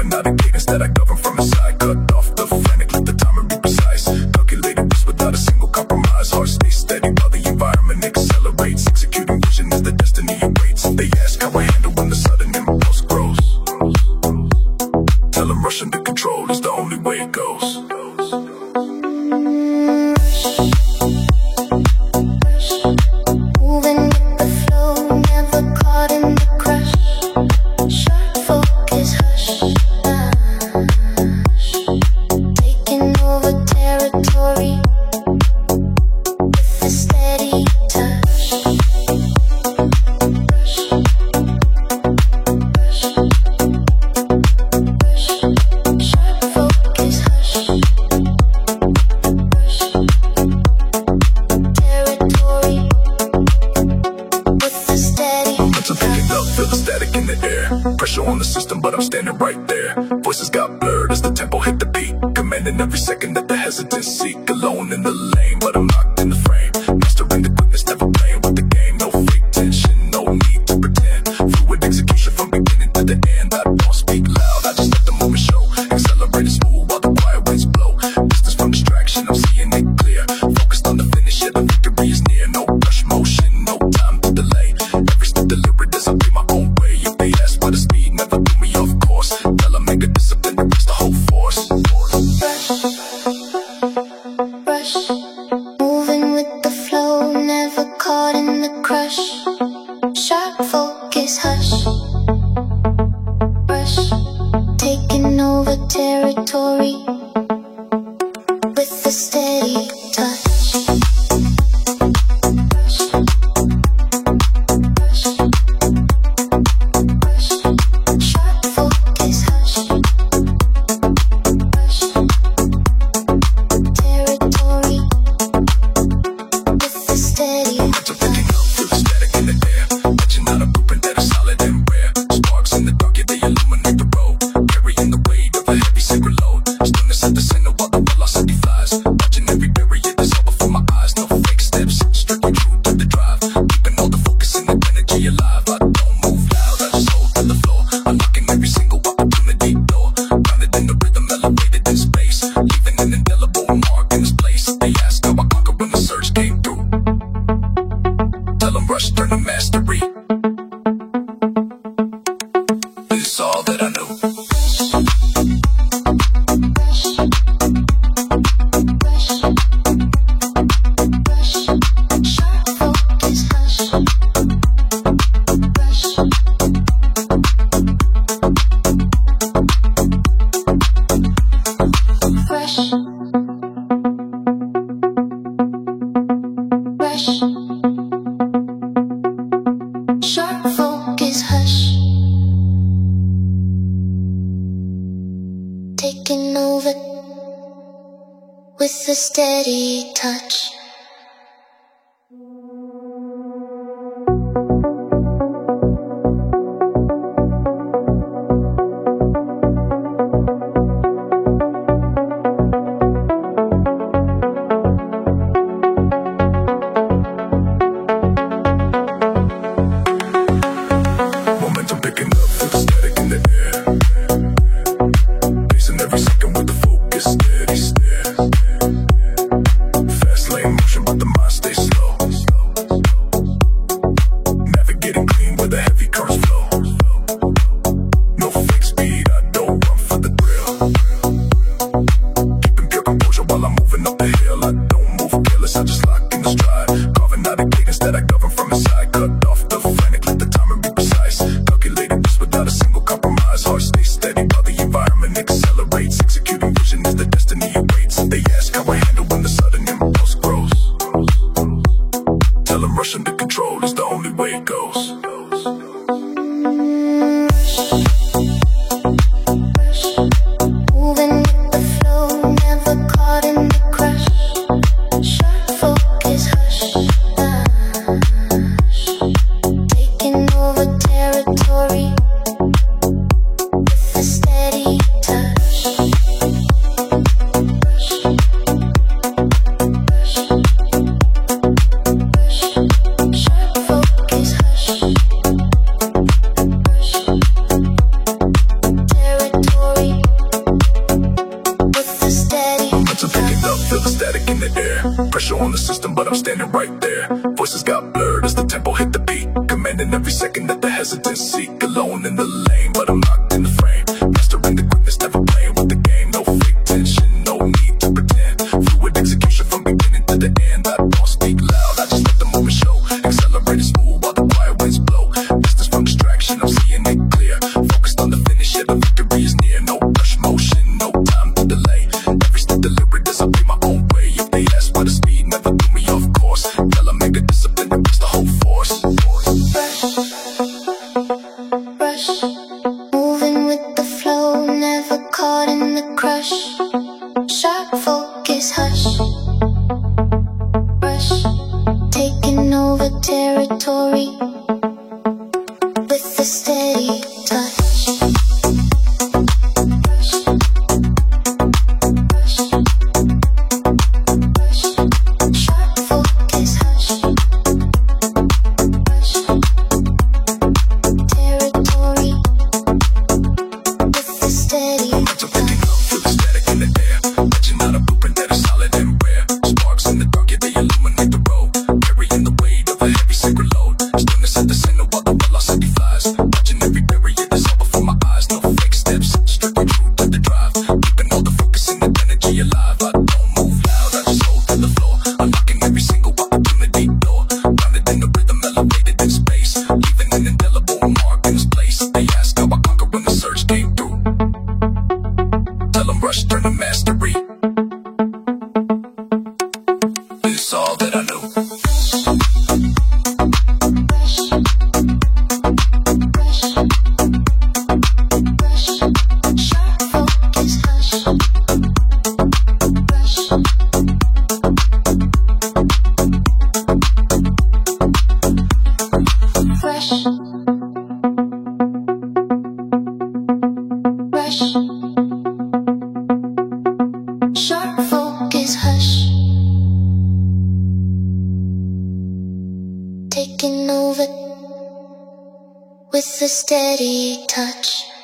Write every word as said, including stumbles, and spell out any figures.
carving out a cadence that I govern from inside. Cut off the frantic, let the timer be precise. Calculated this without a single compromise. Heart stays steady while the environment accelerates. Executing vision is the destiny awaits. They ask how I handle when the sudden impulse grows. Tell them rushing to control is the only way it goes. On the system, but I'm standing right there. Voices got blurred as the tempo hit the beat, commanding every second that the hesitance seek. Alone in the lane, but I'm locked in the frame. Mastering the quickness, never playing with the game. No fake tension, no need to pretend. Fluid execution from beginning to the end. I don't speak loud, I just let the moment show. Accelerate and smooth while the quiet winds blow. Distance from distraction, I'm seeing it clear. Focused on the finish, yeah, the victory is near. No rush motion, no time to delay. Every step deliberate as I pay my own way. If they ask for the speed, never threw me off course. Tell them make a discipline to reach the whole force. Rush, rush, moving with the flow, never caught in the crush. Sharp focus, hush. Rush, taking over territory with a steady touch. Rush, turn to mastery. It's all that I know. Sharp focus, hush. Taking over with a steady touch. Rushing to control is the only way it goes. Moving with the flow, never caught in the crush. Sharp focus, hush, hush. Taking over territory with a steady touch. Territory show on the system, but I'm standing right there. Voices got blurred as the tempo hit the beat, commanding every second that the hesitance seek. Alone in the lane, but I'm locked in the frame, mastering the quickness, never playing with the game. No fake tension, no need to pretend. Fluid execution from beginning to the end. I don't speak loud, I just let the moment show. Accelerated smooth while the quiet winds blow. Distance from distraction, I'm seeing it clear. Focused on the finish, yeah, the victory is near. No rush motion, no time to delay. Every step delivered as I pay my own way. If they ask why the speed never threw me off course, tell them make a discipline and reach the whole force. Rush, rush, moving with the flow, never caught in the crush. Sharp focus, hush, rush, taking over territory with a steady touch. Rush, turn to mastery. It's all that I know. Rush, rush, sharp focus, hush, taking over with a steady touch.